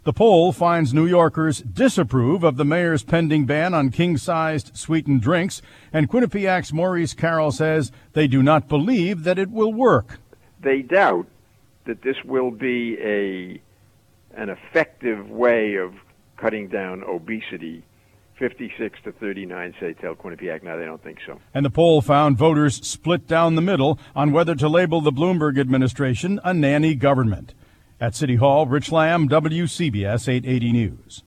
The poll finds New Yorkers disapprove of the mayor's pending ban on king-sized sweetened drinks, and Quinnipiac's Maurice Carroll says they do not believe that it will work. They doubt that this will be an effective way of cutting down obesity. 56 to 39 say tell Quinnipiac. No, they don't think so. And the poll found voters split down the middle on whether to label the Bloomberg administration a nanny government. At City Hall, Rich Lamb, WCBS 880 News.